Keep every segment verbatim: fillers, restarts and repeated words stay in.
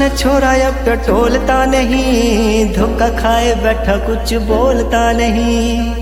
मन छोरा अब टटोलता नहीं, धोखा खाए बैठा कुछ बोलता नहीं।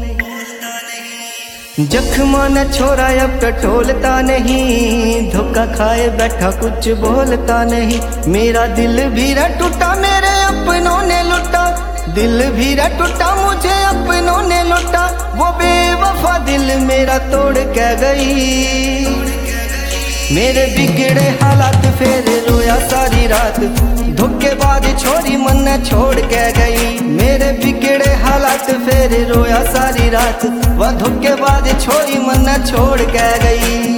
जख्मा न छोरा अब टटोलता नहीं, धोखा खाए बैठा कुछ बोलता नहीं। मेरा दिल भी र टूटा मेरे अपनों ने लुटा, दिल भी र टूटा मुझे अपनों ने लुटा। वो बेवफा दिल मेरा तोड़ के गई, मेरे बिगड़े हालात फिर रोया सारी रात। धोखेबाज छोरी मन छोड़ के गई, मेरे बिगड़े हालात फिर रोया सारी रात। वह धोखेबाज छोरी मन छोड़ के गई।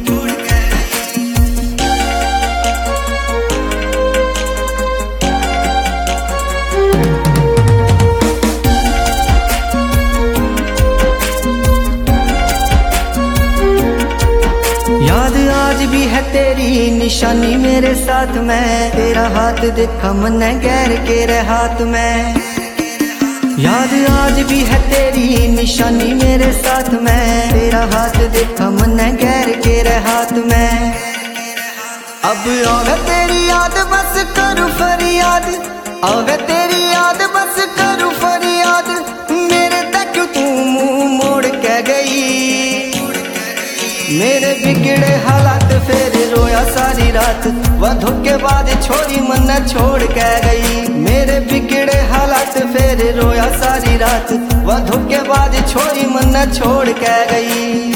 याद आज भी है तेरी निशानी मेरे साथ में, तेरा हाथ देखा मन गैर के रे हाथ में। याद आज भी है तेरी निशानी मेरे साथ में, तेरा हाथ देखा मन गैर के रे हाथ में। अब आवे तेरी याद बस करूं फरियाद, आवे तेरी याद बस करूं फरियाद। मेरे तक तू मुंह मोड़ के गई, मेरे बिगड़े हालात फिर रोया सारी रात। वह धोखेबाज छोरी मन छोड़ के गई, मेरे बिगड़े हालात फिर रोया सारी रात। वह धोखेबाज छोरी मन छोड़ के गई।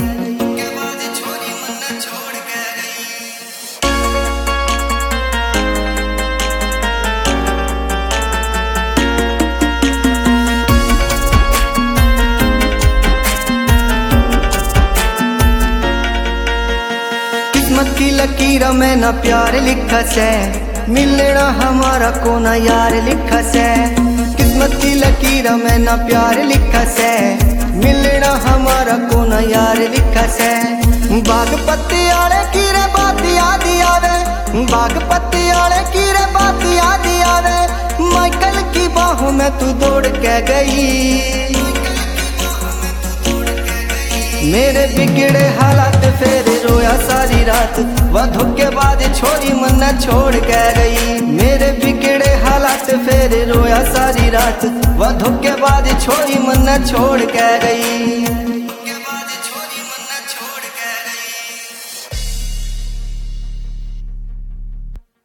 किस्मत की लकीर में ना प्यार लिखा से, मिलना हमारा कोना यार लिखा से। किस्मत की लकीर में ना प्यार लिखा से, मिलना हमारा कोना यार लिखा से। बाग पत्ती आले की रे बात याद आवे, बाग पत्ती आले की रे बात याद आवे। माइकल की बाहों में तू दौड़ के गई, मेरे बिगड़े हालात फिर रोया सारी रात। वह धोखेबाज छोरी मन छोड़ के गई, मेरे बिगड़े हालात फिर रोया सारी रात। वह धोखेबाज छोरी मन छोड़ के गई।